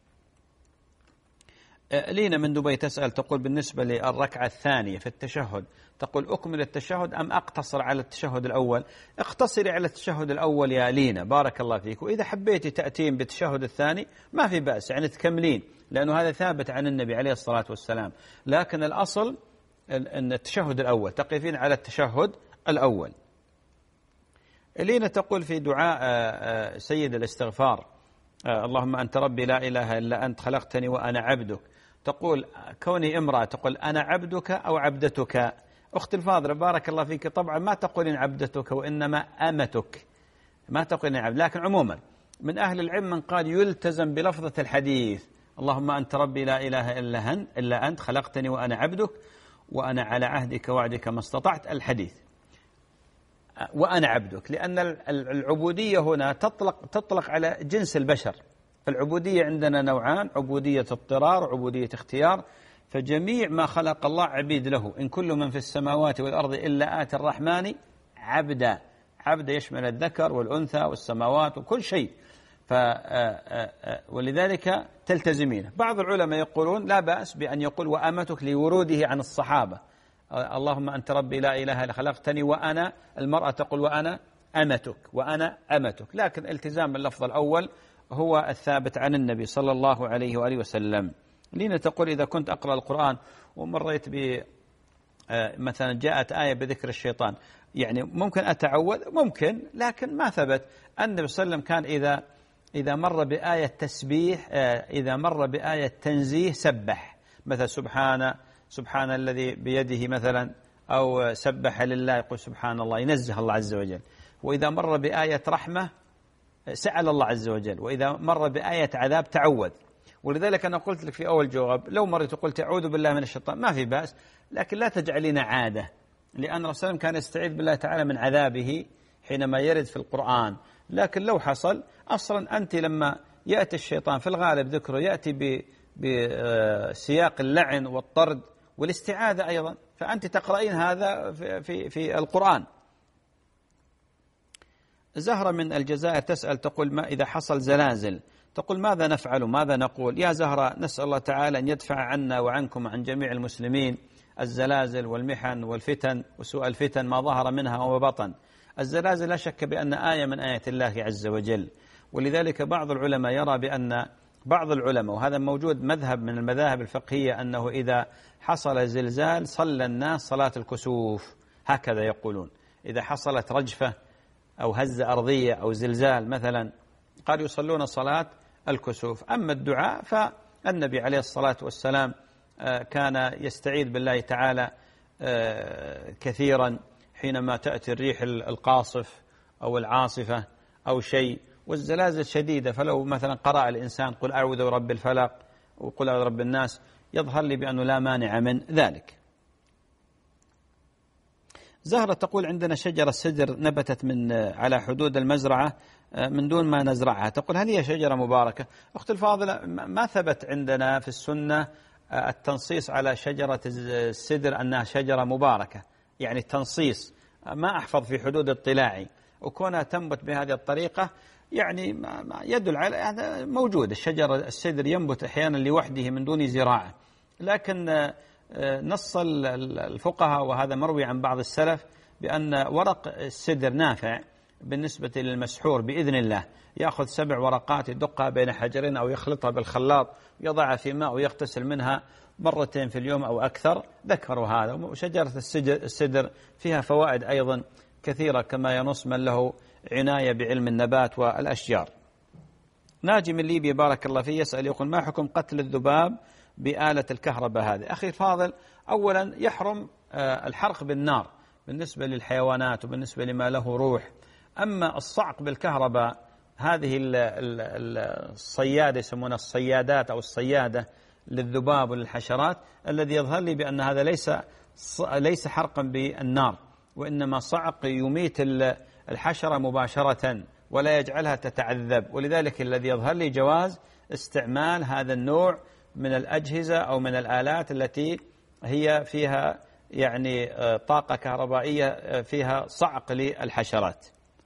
لينا من دبي تسأل تقول بالنسبة للركعة الثانية في التشهد، تقول أكمل التشهد أم أقتصر على التشهد الأول؟ اقتصري على التشهد الأول يا لينا بارك الله فيك، وإذا حبيتي تأتين بالتشهد الثاني ما في بأس، يعني تكملين، لأنه هذا ثابت عن النبي عليه الصلاة والسلام. لكن الأصل أن التشهد الأول، تقفين على التشهد الأول. لينا تقول في دعاء سيد الاستغفار اللهم أنت ربي لا إله إلا أنت خلقتني وأنا عبدك، تقول كوني امرأة تقول أنا عبدك أو عبدتك. أخت الفاضلة بارك الله فيك، طبعا ما تقولين عبدتك وإنما أمتك، ما تقولين عبد. لكن عموما من أهل العلم من قال يلتزم بلفظة الحديث اللهم أنت ربي لا إله إلا أنت خلقتني وأنا عبدك وأنا على عهدك وعدك ما استطعت، الحديث وأنا عبدك، لأن العبودية هنا تطلق على جنس البشر. فالعبودية عندنا نوعان، عبودية اضطرار وعبودية اختيار. فجميع ما خلق الله عبيد له، إن كل من في السماوات والأرض إلا آتي الرحمن عبدا. عبدا يشمل الذكر والأنثى والسماوات وكل شيء، ولذلك تلتزمينه. بعض العلماء يقولون لا بأس بأن يقول وأمتك لوروده عن الصحابة، اللهم أنت ربي لا إله إلا خلقتني وأنا، المرأة تقول وأنا أمتك وأنا أمتك، لكن التزام اللفظ الأول هو الثابت عن النبي صلى الله عليه وآله وسلم. لينا تقول إذا كنت أقرأ القرآن ومريت مثلا جاءت آية بذكر الشيطان، يعني ممكن أتعوذ؟ ممكن، لكن ما ثبت. النبي صلى الله عليه وسلم كان إذا مر بآية تسبيح، إذا مر بآية تنزيه سبح، مثل سبحان الذي بيده مثلا، أو سبح لله يقول سبحان الله، ينزه الله عز وجل. وإذا مر بآية رحمة سأل الله عز وجل، وإذا مر بآية عذاب تعوذ. ولذلك أنا قلت لك في أول جواب لو مريت وقلت أعوذ بالله من الشيطان ما في بأس، لكن لا تجعلين عادة، لأن الرسول صلى الله عليه وسلم كان يستعيذ بالله تعالى من عذابه حينما يرد في القرآن. لكن لو حصل أصلا أنت لما يأتي الشيطان في الغالب ذكره يأتي بسياق اللعن والطرد والاستعاذة أيضا، فأنت تقرأين هذا في القرآن. زهرة من الجزائر تسأل تقول ما إذا حصل زلازل، تقول ماذا نفعل ماذا نقول؟ يا زهرة نسأل الله تعالى أن يدفع عنا وعنكم عن جميع المسلمين الزلازل والمحن والفتن وسوء الفتن ما ظهر منها وما بطن. الزلازل لا شك بأن آية من آيات الله عز وجل، ولذلك بعض العلماء يرى بأن بعض العلماء، وهذا موجود مذهب من المذاهب الفقهية، أنه إذا حصل زلزال صلى الناس صلاة الكسوف، هكذا يقولون. إذا حصلت رجفة أو هزة أرضية أو زلزال مثلا قال يصلون صلاة الكسوف. أما الدعاء فالنبي عليه الصلاة والسلام كان يستعيذ بالله تعالى كثيرا حينما تأتي الريح القاصف أو العاصفة أو شيء والزلازل شديدة، فلو مثلا قرأ الإنسان قل أعوذ برب الفلق وقل أعوذ برب الناس يظهر لي بأنه لا مانع من ذلك. زهرة تقول عندنا شجرة سدر نبتت من على حدود المزرعة من دون ما نزرعها، تقول هل هي شجرة مباركة؟ أخت الفاضلة ما ثبت عندنا في السنة التنصيص على شجرة السدر أنها شجرة مباركة، يعني التنصيص ما أحفظ في حدود اطلاعي، وكونها تنبت بهذه الطريقة يعني ما يدل على هذا موجود. الشجرة السدر ينبت أحيانا لوحده من دون زراعة، لكن نص الفقهاء وهذا مروي عن بعض السلف بأن ورق السدر نافع بالنسبة للمسحور بإذن الله، يأخذ 7 ورقات يدقها بين حجرين أو يخلطها بالخلاط يضعها في ماء ويغتسل منها مرتين في اليوم أو أكثر، ذكروا هذا. وشجرة السدر فيها فوائد أيضا كثيرة كما ينص من له عناية بعلم النبات والأشجار. ناجي من ليبيا بارك الله فيه يسأل يقول ما حكم قتل الذباب بآلة الكهرباء هذه؟ أخي الفاضل، أولا يحرم الحرق بالنار بالنسبة للحيوانات وبالنسبة لما له روح. أما الصعق بالكهرباء هذه الصيادة يسمونها الصيادات أو الصيادة للذباب وللحشرات، الذي يظهر لي بأن هذا ليس حرقا بالنار، وإنما صعق يميت الحشرة مباشرة ولا يجعلها تتعذب. ولذلك الذي يظهر لي جواز استعمال هذا النوع من الأجهزة أو من الآلات التي هي فيها يعني طاقة كهربائية فيها صعق للحشرات.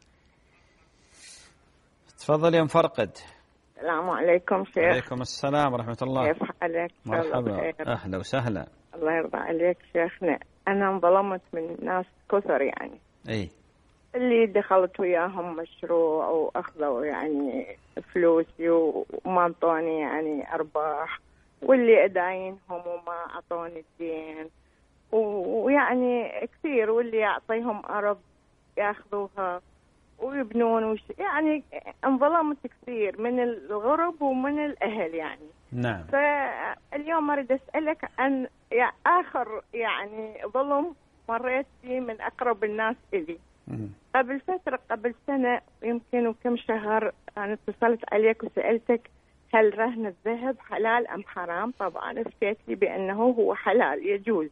تفضل يا مفرقد. السلام عليكم شيخ. وعليكم السلام ورحمة الله. كيف حالك؟ مرحبا، أهلا وسهلا. الله يرضى عليك شيخنا، أنا انظلمت من ناس كثر يعني. إيه. اللي دخلت وياهم مشروع وأخذوا يعني فلوسي وما أعطوني يعني أرباح، واللي أداينهم وما أعطوني الدين، ويعني كثير، واللي يعطيهم أرض يأخذوها ويبنون يعني انظلمت كثير من الغرب ومن الأهل يعني. نعم. فاليوم أريد أسألك عن آخر يعني ظلم مريت فيه من أقرب الناس إلي. قبل فترة، قبل سنة يمكن وكم شهر، أنا اتصلت عليك وسألتك هل رهن الذهب حلال أم حرام؟ طبعا افتيت لي بأنه هو حلال يجوز.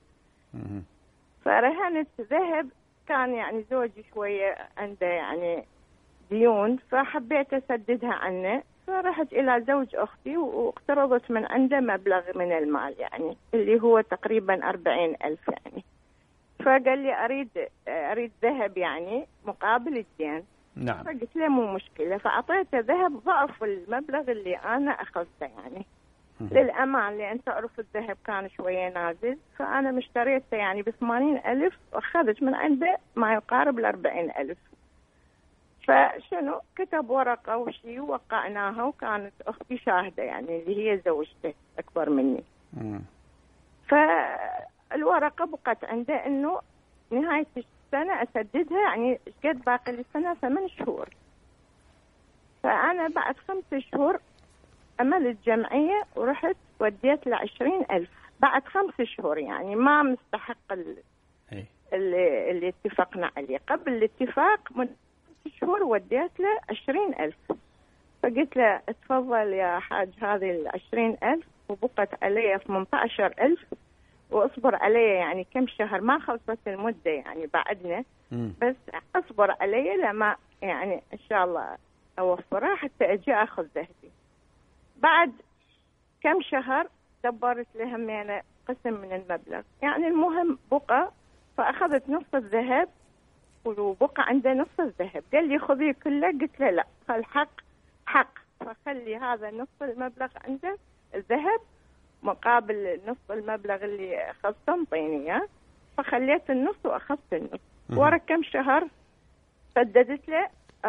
فرهنت ذهب، كان يعني زوجي شوية عنده يعني ديون، فحبيت أسددها عنه، فرحت إلى زوج أختي واقترضت من عنده مبلغ من المال يعني اللي هو تقريبا 40,000 يعني. فقال لي أريد ذهب يعني مقابل الدين. نعم. فقلت له مو مشكلة، فأعطيته ذهب ضعف المبلغ اللي أنا أخذته يعني للأمان، لأن تعرف الذهب كان شوية نازل، فأنا مشتريته يعني ب80,000 وأخذت من عنده ما يقارب 40,000. فشنو كتب ورقة وشي ووقعناها، وكانت أختي شاهدة يعني اللي هي زوجته أكبر مني. فالورقة بقت عنده إنه نهاية السنة أسددها، يعني قد باقي السنة 8 شهور. فأنا بعد 5 شهور عملت جمعية ورحت وديت له 20,000 بعد 5 شهور، يعني ما مستحق اللي اتفقنا عليه. قبل الاتفاق من 5 شهور وديت له 20,000، فقلت له اتفضل يا حاج هذه 20,000 وبقت علي 18,000 واصبر علي يعني كم شهر، ما خلصت المدة يعني بعدنا، بس اصبر علي لما يعني ان شاء الله اوفرها حتى اجي اخذ ذهبي. بعد كم شهر دبرت لهم يعني قسم من المبلغ، يعني المهم بقى، فاخذت نص الذهب وبقى عنده نص الذهب. قال لي خذيه كله، قلت له لا، فالحق حق، فخلي هذا نص المبلغ عنده الذهب مقابل نص المبلغ اللي اخذته انطيني اياه. فخليت النص واخذت النص. ورا كم شهر سددت له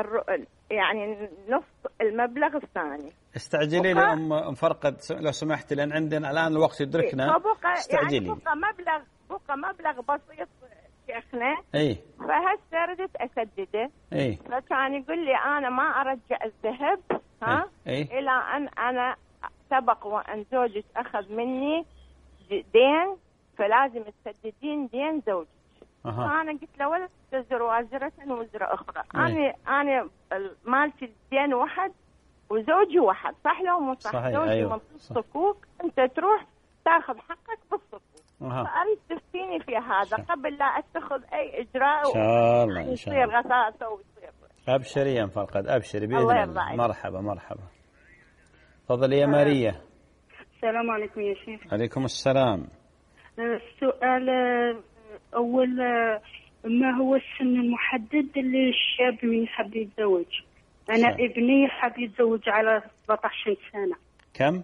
يعني نص المبلغ الثاني. استعجلي لي ام فرقد لو سمحت، لان عندنا الان الوقت يدركنا. استعجلي. يعني بقى مبلغ بسيط شيخنا. اي. فهسه ردت اسدده. اي. فكان يقول لي انا ما ارجع الذهب ها الى ان انا سبق وان زوجك اخذ مني دين، فلازم تسددين دين زوجك. فانا قلت له ولا تزر وازرة وزر اخرى. انا مالتي دين واحد وزوجي واحد، صح لو مو صح؟ صحيح. زوجي أيوة. من الصكوك، انت تروح تاخذ حقك بالصكوك. فاريد تفتيني في هذا قبل لا اتخذ اي اجراء. ان شاء الله ان شاء الله. يصير غثاثه ويصير. ابشري يا فرقد، ابشري باذن الله. مرحبا مرحبا. تفضلي يا ماريا. السلام عليكم يا شيخ. عليكم السلام. السؤال أول، ما هو السن المحدد اللي الشاب من يحب يتزوج؟ أنا ابني حاب يتزوج على 17 سنة. كم؟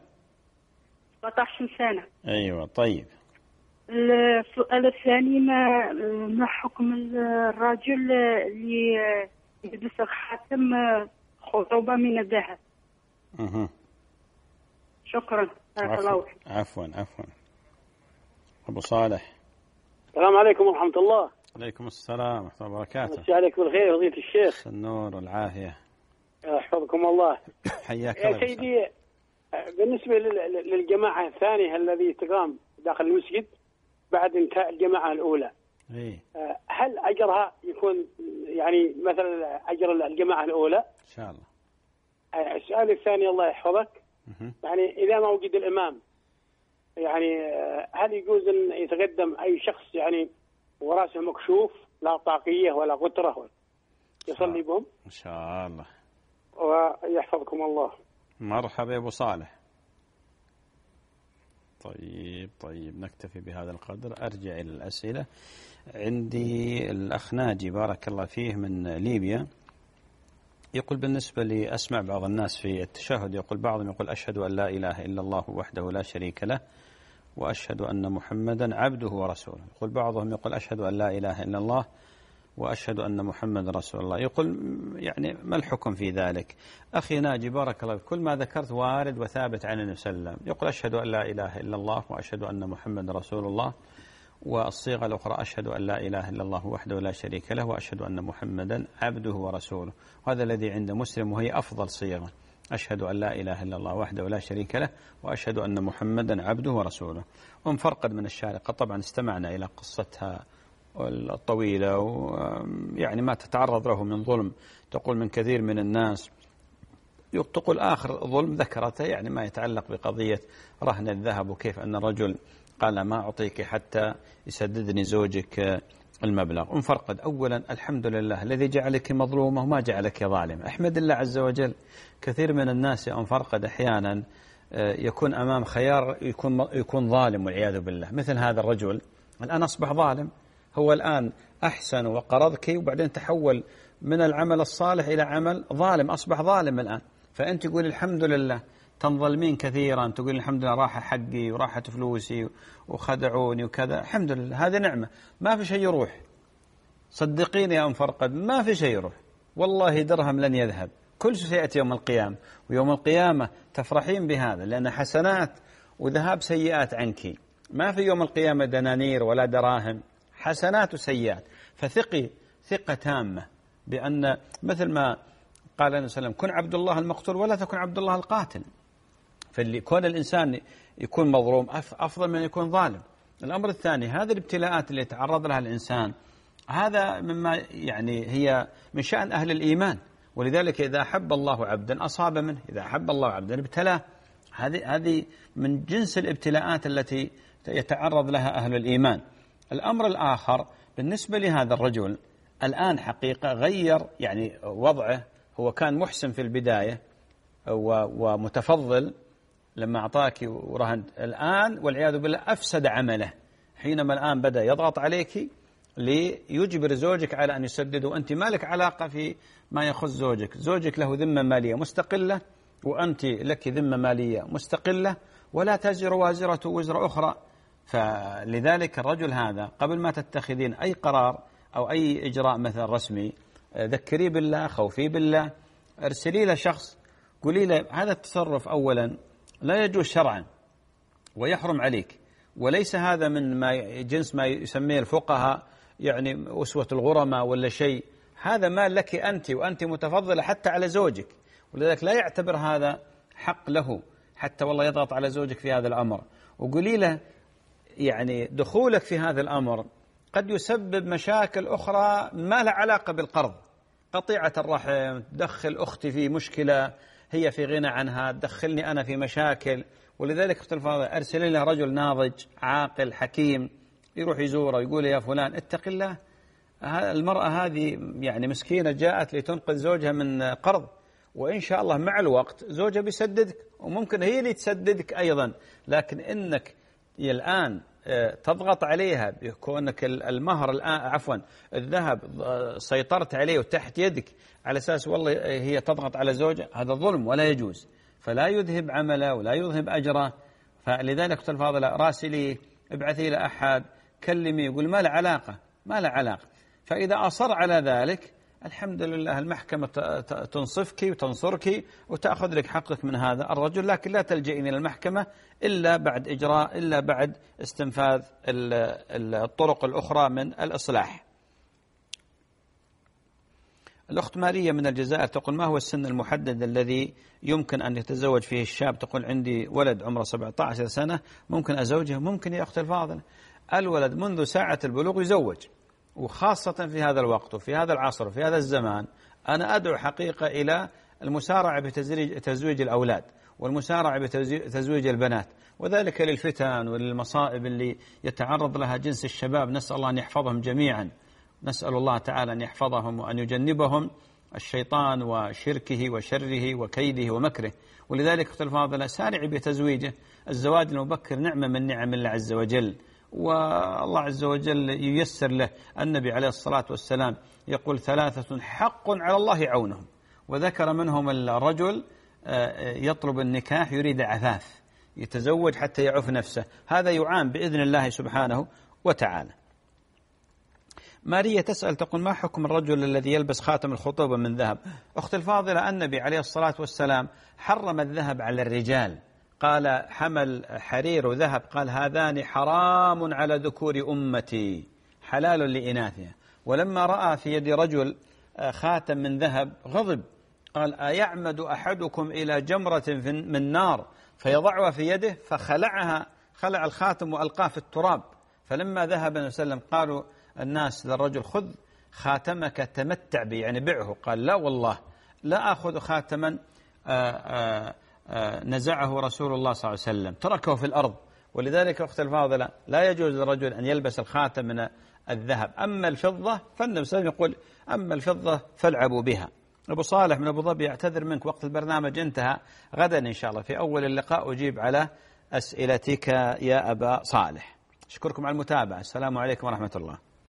17 سنة. أيوة طيب. السؤال الثاني، ما حكم الرجل اللي يلبس خاتم خطوبة من الذهب؟ شكرا. عفوا. أبو صالح. السلام عليكم ورحمة الله. عليكم السلام ورحمة الله وبركاته. مساء عليك بالخير فضيلة الشيخ. النور والعافية. يحفظكم الله. حياك الله يا سيدي، بالنسبة للجماعة الثانية الذي تقام داخل المسجد بعد انتهاء الجماعة الأولى، هل أجرها يكون يعني مثل أجر الجماعة الأولى؟ إن شاء الله. السؤال الثاني الله يحفظك، يعني إذا ما وجد الإمام، يعني هل يجوز أن يتقدم أي شخص يعني وراسه مكشوف لا طاقية ولا غترة يصلي بهم؟ إن شاء الله. ويحفظكم الله. مرحبا يا أبو صالح. طيب نكتفي بهذا القدر. أرجع إلى الأسئلة. عندي الأخ ناجي بارك الله فيه من ليبيا، يقول بالنسبة لي أسمع بعض الناس في التشهد يقول بعضهم يقول أشهد أن لا إله إلا الله وحده لا شريك له وأشهد أن محمدا عبده ورسوله. يقول بعضهم يقول أشهد أن لا إله إلا الله وأشهد أن محمد رسول الله. يقول يعني ما الحكم في ذلك؟ أخي ناجي بارك الله، كل ما ذكرت وارد وثابت عن النبي صلى الله عليه وسلم. يقول أشهد أن لا إله إلا الله وأشهد أن محمد رسول الله، والصيغة الأخرى أشهد أن لا إله إلا الله وحده لا شريك له وأشهد أن محمدا عبده ورسوله. وهذا الذي عند مسلم وهي أفضل صيغة، أشهد أن لا إله إلا الله وحده لا شريك له وأشهد أن محمدا عبده ورسوله. وانفرقد من الشارقة طبعا استمعنا إلى قصتها الطويلة ويعني ما تتعرض له من ظلم، تقول من كثير من الناس، تقول آخر ظلم ذكرته يعني ما يتعلق بقضية رهن الذهب وكيف أن الرجل قال ما أعطيك حتى يسددني زوجك المبلغ. انفرقد. أولا الحمد لله الذي جعلك مظلومة وما جعلك ظالمة، أحمد الله عز وجل. كثير من الناس يا انفرقد أحيانا يكون أمام خيار يكون ظالم والعياذ بالله، مثل هذا الرجل الآن أصبح ظالم. هو الآن أحسن وقرضك وبعدين تحول من العمل الصالح إلى عمل ظالم، أصبح ظالم الآن. فأنت تقول الحمد لله، تنظلمين كثيرا، تقول الحمد لله راح حقي وراحت فلوسي وخدعوني وكذا، الحمد لله هذه نعمة، ما في شيء يروح. صدقيني يا انفرقد ما في شيء يروح، والله درهم لن يذهب، كل شيء سيأتي يوم القيامة، ويوم القيامة تفرحين بهذا لأن حسنات وذهاب سيئات عنك. ما في يوم القيامة دنانير ولا دراهم، حسنات وسيئات. فثقي ثقة تامة بأن مثل ما قال النبي صلى الله عليه وسلم كن عبد الله المقتول ولا تكن عبد الله القاتل. كون الإنسان يكون مظلوم أفضل من يكون ظالم. الأمر الثاني، هذه الابتلاءات اللي يتعرض لها الإنسان هذا مما يعني هي من شأن أهل الإيمان، ولذلك إذا أحب الله عبدا أصاب منه، إذا أحب الله عبدا ابتلاه. هذه من جنس الابتلاءات التي يتعرض لها أهل الإيمان. الأمر الآخر بالنسبة لهذا الرجل الآن حقيقة غير يعني وضعه، هو كان محسن في البداية ومتفضل لما أعطاك ورهن، الآن والعياذ بالله أفسد عمله حينما الآن بدأ يضغط عليك ليجبر زوجك على أن يسدد، وأنت ما لك علاقة في ما يخص زوجك. زوجك له ذمة مالية مستقلة وأنت لك ذمة مالية مستقلة، ولا تزر وازرة وزر أخرى. فلذلك الرجل هذا قبل ما تتخذين أي قرار أو أي إجراء مثلا رسمي ذكري بالله، خوفي بالله، ارسلي له شخص قولي له هذا التصرف أولا لا يجوز شرعا ويحرم عليك، وليس هذا من ما جنس ما يسميه الفقهاء يعني أسوة الغرماء ولا شيء، هذا مال لك أنت وأنت متفضلة حتى على زوجك، ولذلك لا يعتبر هذا حق له حتى والله يضغط على زوجك في هذا الأمر. وقولي له يعني دخولك في هذا الأمر قد يسبب مشاكل أخرى ما لها علاقة بالقرض، قطيعة الرحم، تدخل أختي في مشكلة هي في غنى عنها، تدخلني أنا في مشاكل. ولذلك أخت الفاضلة أرسل له رجل ناضج عاقل حكيم يروح يزوره يقول يا فلان اتق الله، المرأة هذه يعني مسكينة جاءت لتنقذ زوجها من قرض، وإن شاء الله مع الوقت زوجها بيسددك وممكن هي اللي تسددك أيضا، لكن إنك الآن تضغط عليها بكونك المهر الآن عفوا الذهب سيطرت عليه وتحت يدك على أساس والله هي تضغط على زوجها، هذا ظلم ولا يجوز، فلا يذهب عمله ولا يذهب أجره. فلذلك أخت الفاضلة راسلي، ابعثي له أحد، كلمي، يقول ما له علاقة ما له علاقة. فإذا أصر على ذلك الحمد لله المحكمة تنصفك وتنصرك وتأخذ لك حقك من هذا الرجل، لكن لا تلجئين إلى المحكمة إلا بعد استنفاذ الطرق الأخرى من الإصلاح. الأخت ماريا من الجزائر تقول ما هو السن المحدد الذي يمكن أن يتزوج فيه الشاب؟ تقول عندي ولد عمره 17 سنة ممكن أزوجه؟ ممكن يا أخت الفاضلة، الولد منذ ساعة البلوغ يزوج، وخاصة في هذا الوقت وفي هذا العصر وفي هذا الزمان أنا أدعو حقيقة إلى المسارعة بتزويج الأولاد والمسارعة بتزويج البنات، وذلك للفتن وللمصائب اللي يتعرض لها جنس الشباب. نسأل الله أن يحفظهم جميعا، نسأل الله تعالى أن يحفظهم وأن يجنبهم الشيطان وشركه وشره وكيده ومكره. ولذلك أخت الفاضلة سارعي بتزويجه. الزواج المبكر نعمة من نعم الله عز وجل، والله عز وجل ييسر له. النبي عليه الصلاة والسلام يقول 3 حق على الله عونهم، وذكر منهم الرجل يطلب النكاح يريد عفاف، يتزوج حتى يعف نفسه، هذا يعان بإذن الله سبحانه وتعالى. ماريا تسأل تقول ما حكم الرجل الذي يلبس خاتم الخطوبة من ذهب؟ أخت الفاضلة النبي عليه الصلاة والسلام حرم الذهب على الرجال، قال حمل حرير وذهب قال هذان حرام على ذكور أمتي حلال لإناثها. ولما رأى في يد رجل خاتم من ذهب غضب، قال أيعمد أحدكم إلى جمرة من نار فيضعها في يده؟ فخلع الخاتم وألقاه في التراب. فلما ذهب النبي صلى الله عليه وسلم قالوا الناس للرجل خذ خاتمك تمتع به، يعني بعه. قال لا والله لا أخذ خاتما نزعه رسول الله صلى الله عليه وسلم، تركه في الأرض. ولذلك أخت الفاضلة لا يجوز للرجل أن يلبس الخاتم من الذهب. أما الفضة فالنبي صلى الله عليه وسلم يقول أما الفضة فالعبوا بها. أبو صالح من أبو ظبي يعتذر منك، وقت البرنامج انتهى، غدا إن شاء الله في أول اللقاء أجيب على أسئلتك يا أبا صالح. أشكركم على المتابعة، السلام عليكم ورحمة الله.